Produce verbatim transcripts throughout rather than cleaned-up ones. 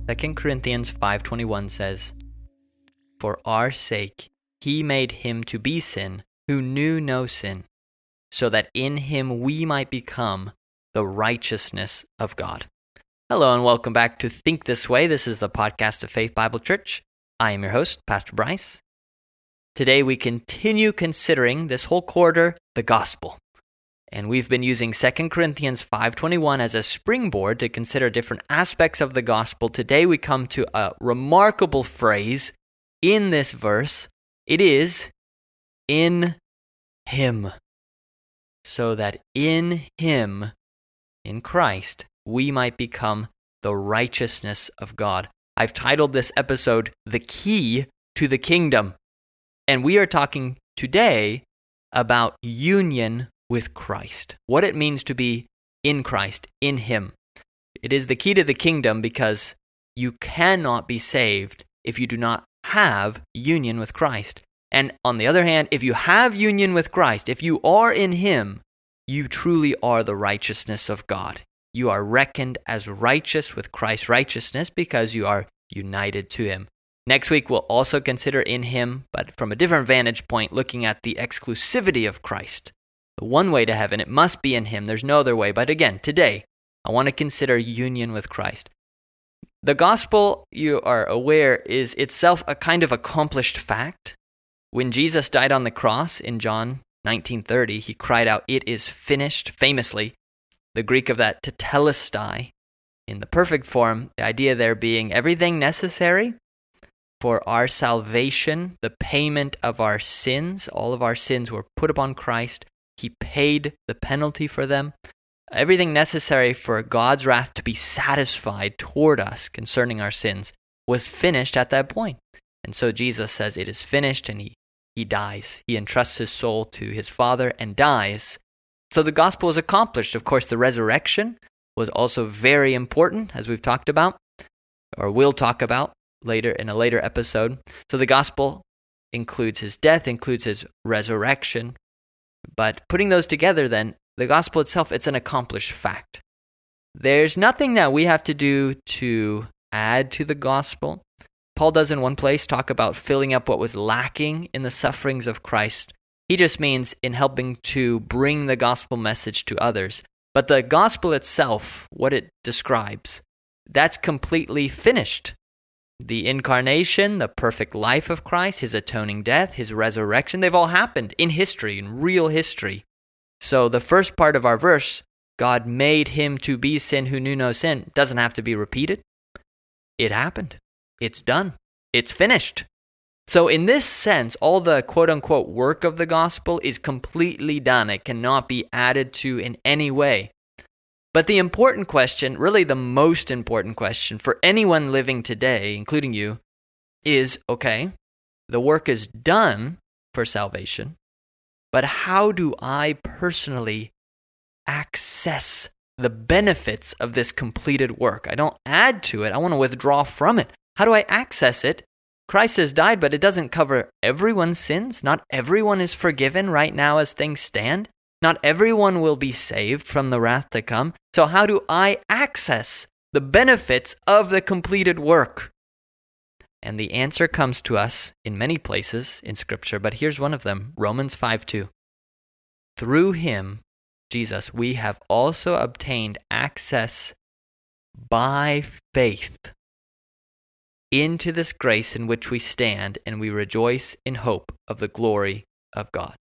Second Corinthians five twenty-one says, "For our sake he made him to be sin who knew no sin, so that in him we might become the righteousness of God." Hello and welcome back to Think This Way. This is the podcast of Faith Bible Church. I am your host, Pastor Bryce. Today we continue considering this whole quarter, the gospel. And we've been using Second Corinthians five twenty-one as a springboard to consider different aspects of the gospel. Today we come to a remarkable phrase in this verse. It is, in him. So that in him, in Christ, we might become the righteousness of God. I've titled this episode, The Key to the Kingdom. And we are talking today about union with Christ, what it means to be in Christ, in him. It is the key to the kingdom because you cannot be saved if you do not have union with Christ. And on the other hand, if you have union with Christ, if you are in him, you truly are the righteousness of God. You are reckoned as righteous with Christ's righteousness because you are united to him. Next week, we'll also consider in him, but from a different vantage point, looking at the exclusivity of Christ. The one way to heaven, it must be in him. There's no other way. But again, today, I want to consider union with Christ. The gospel, you are aware, is itself a kind of accomplished fact. When Jesus died on the cross in John nineteen thirty, he cried out, "It is finished," famously. The Greek of that, tetelestai, in the perfect form, the idea there being everything necessary for our salvation, the payment of our sins. All of our sins were put upon Christ. He paid the penalty for them. Everything necessary for God's wrath to be satisfied toward us concerning our sins was finished at that point. And so Jesus says it is finished, and he, he dies. He entrusts his soul to his Father and dies. So the gospel is accomplished. Of course, the resurrection was also very important, as we've talked about, or will talk about later in a later episode. So the gospel includes his death, includes his resurrection. But putting those together then, the gospel itself, it's an accomplished fact. There's nothing that we have to do to add to the gospel. Paul does in one place talk about filling up what was lacking in the sufferings of Christ. He just means in helping to bring the gospel message to others. But the gospel itself, what it describes, that's completely finished. The incarnation, the perfect life of Christ, his atoning death, his resurrection, they've all happened in history, in real history. So the first part of our verse, God made him to be sin who knew no sin, doesn't have to be repeated. It happened. It's done. It's finished. So in this sense, all the quote-unquote work of the gospel is completely done. It cannot be added to in any way. But the important question, really the most important question for anyone living today, including you, is, okay, the work is done for salvation, but how do I personally access the benefits of this completed work? I don't add to it. I want to withdraw from it. How do I access it? Christ has died, but it doesn't cover everyone's sins. Not everyone is forgiven right now as things stand. Not everyone will be saved from the wrath to come. So how do I access the benefits of the completed work? And the answer comes to us in many places in Scripture, but here's one of them, Romans five two. Through him, Jesus, we have also obtained access by faith into this grace in which we stand, and we rejoice in hope of the glory of God.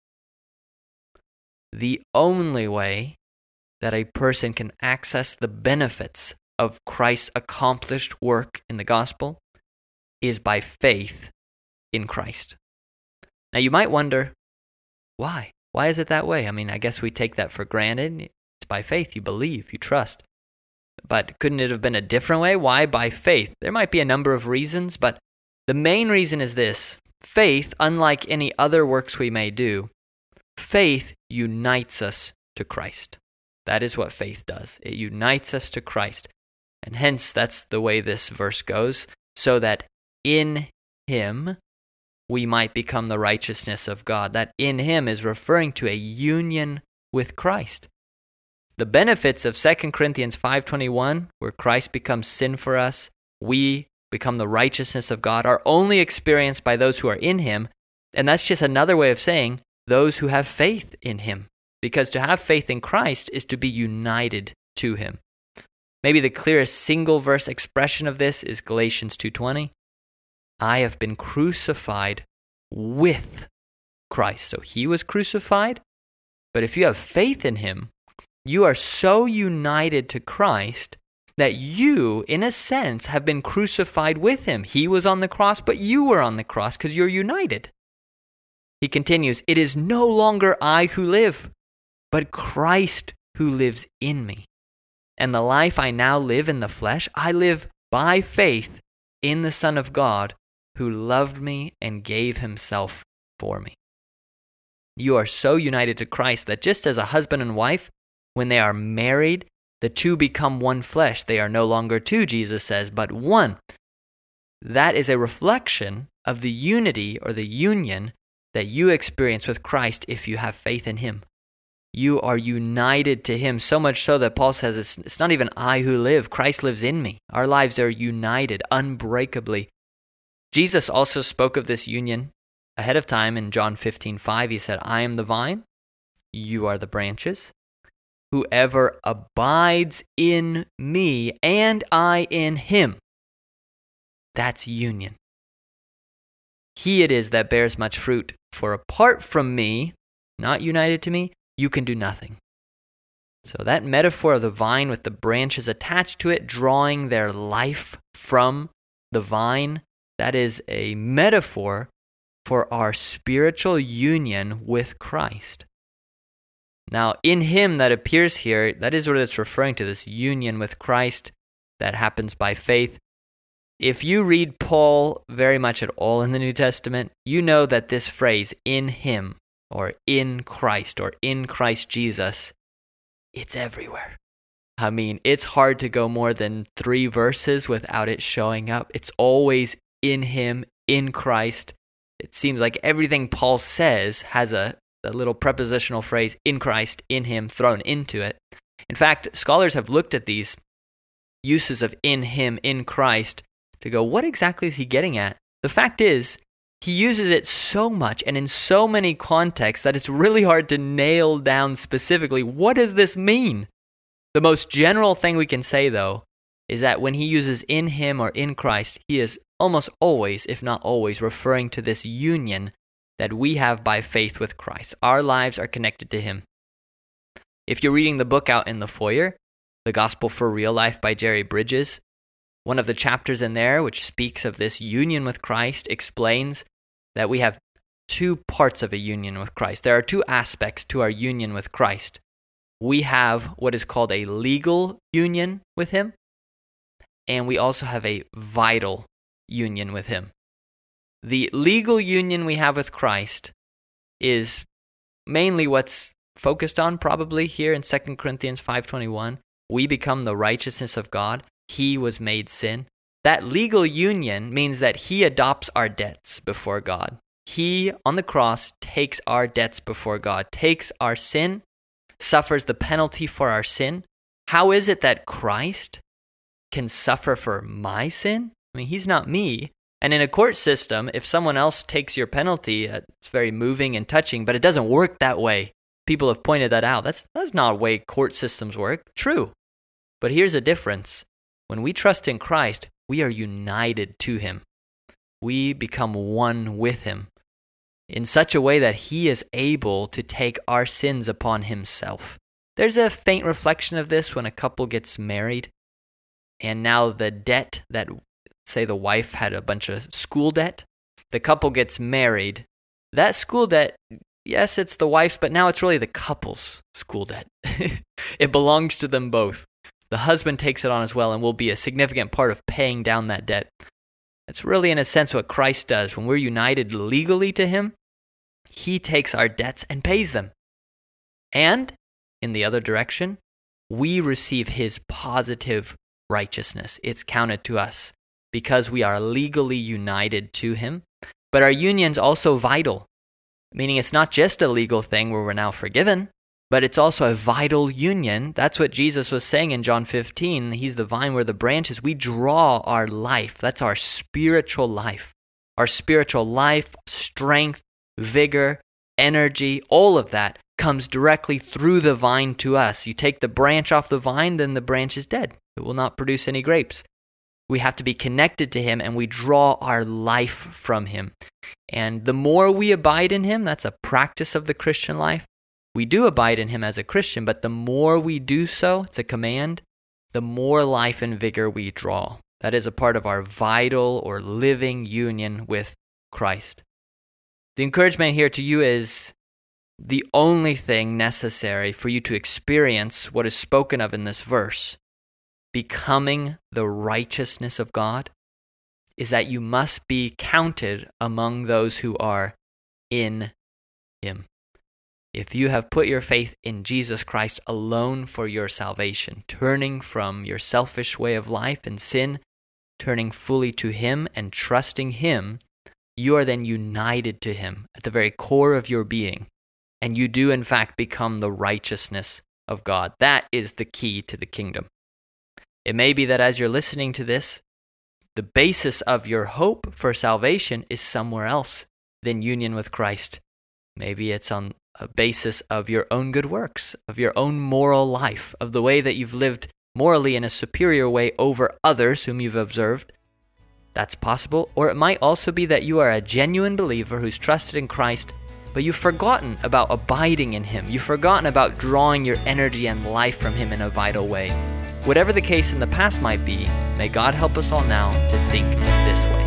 The only way that a person can access the benefits of Christ's accomplished work in the gospel is by faith in Christ. Now you might wonder, why? Why is it that way? I mean, I guess we take that for granted. It's by faith. You believe, you trust. But couldn't it have been a different way? Why by faith? There might be a number of reasons, but the main reason is this. Faith, unlike any other works we may do, faith unites us to Christ. That is what faith does. It unites us to Christ. And hence, that's the way this verse goes, so that in him we might become the righteousness of God. That in him is referring to a union with Christ. The benefits of Second Corinthians five twenty-one, where Christ becomes sin for us, we become the righteousness of God, are only experienced by those who are in him. And that's just another way of saying those who have faith in him. Because to have faith in Christ is to be united to him. Maybe the clearest single verse expression of this is Galatians two twenty. I have been crucified with Christ. So he was crucified, but if you have faith in him, you are so united to Christ that you, in a sense, have been crucified with him. He was on the cross, but you were on the cross because you're united. He continues, it is no longer I who live, but Christ who lives in me. And the life I now live in the flesh, I live by faith in the Son of God who loved me and gave himself for me. You are so united to Christ that just as a husband and wife, when they are married, the two become one flesh. They are no longer two, Jesus says, but one. That is a reflection of the unity or the union that you experience with Christ if you have faith in him. You are united to him, so much so that Paul says, it's, it's not even I who live, Christ lives in me. Our lives are united unbreakably. Jesus also spoke of this union ahead of time in John fifteen five. He said, I am the vine, you are the branches. Whoever abides in me and I in him, that's union. He it is that bears much fruit, for apart from me, not united to me, you can do nothing. So that metaphor of the vine with the branches attached to it, drawing their life from the vine, that is a metaphor for our spiritual union with Christ. Now, in him that appears here, that is what it's referring to, this union with Christ that happens by faith. If you read Paul very much at all in the New Testament, you know that this phrase, in him, or in Christ, or in Christ Jesus, it's everywhere. I mean, it's hard to go more than three verses without it showing up. It's always in him, in Christ. It seems like everything Paul says has a the little prepositional phrase, in Christ, in him, thrown into it. In fact, scholars have looked at these uses of in him, in Christ, to go, what exactly is he getting at? The fact is, he uses it so much and in so many contexts that it's really hard to nail down specifically, what does this mean? The most general thing we can say, though, is that when he uses in him or in Christ, he is almost always, if not always, referring to this union that we have by faith with Christ. Our lives are connected to him. If you're reading the book out in the foyer, The Gospel for Real Life by Jerry Bridges, one of the chapters in there, which speaks of this union with Christ, explains that we have two parts of a union with Christ. There are two aspects to our union with Christ. We have what is called a legal union with him, and we also have a vital union with him. The legal union we have with Christ is mainly what's focused on probably here in Second Corinthians five twenty-one. We become the righteousness of God. He was made sin. That legal union means that he adopts our debts before God. He, on the cross, takes our debts before God, takes our sin, suffers the penalty for our sin. How is it that Christ can suffer for my sin? I mean, he's not me. And in a court system, if someone else takes your penalty, uh, it's very moving and touching, but it doesn't work that way. People have pointed that out. That's, that's not the way court systems work. True. But here's a difference. When we trust in Christ, we are united to him. We become one with him in such a way that he is able to take our sins upon himself. There's a faint reflection of this when a couple gets married, and now the debt that, say the wife had a bunch of school debt, the couple gets married. That school debt, yes, it's the wife's, but now it's really the couple's school debt. It belongs to them both. The husband takes it on as well and will be a significant part of paying down that debt. That's really, in a sense, what Christ does. When we're united legally to him, he takes our debts and pays them. And, in the other direction, we receive his positive righteousness. It's counted to us because we are legally united to him. But our union's also vital, meaning it's not just a legal thing where we're now forgiven. but it's also a vital union. That's what Jesus was saying in John fifteen. He's the vine, where the branches. We draw our life. That's our spiritual life. Our spiritual life, strength, vigor, energy, all of that comes directly through the vine to us. You take the branch off the vine, then the branch is dead. It will not produce any grapes. We have to be connected to him, and we draw our life from him. And the more we abide in him, that's a practice of the Christian life. We do abide in him as a Christian, but the more we do so, it's a command, the more life and vigor we draw. That is a part of our vital or living union with Christ. The encouragement here to you is the only thing necessary for you to experience what is spoken of in this verse, becoming the righteousness of God, is that you must be counted among those who are in him. If you have put your faith in Jesus Christ alone for your salvation, turning from your selfish way of life and sin, turning fully to him and trusting him, you are then united to him at the very core of your being, and you do in fact become the righteousness of God. That is the key to the kingdom. It may be that as you're listening to this, the basis of your hope for salvation is somewhere else than union with Christ. Maybe it's on a basis of your own good works, of your own moral life, of the way that you've lived morally in a superior way over others whom you've observed. That's possible. Or it might also be that you are a genuine believer who's trusted in Christ, but you've forgotten about abiding in him. You've forgotten about drawing your energy and life from him in a vital way. Whatever the case in the past might be, may God help us all now to think this way.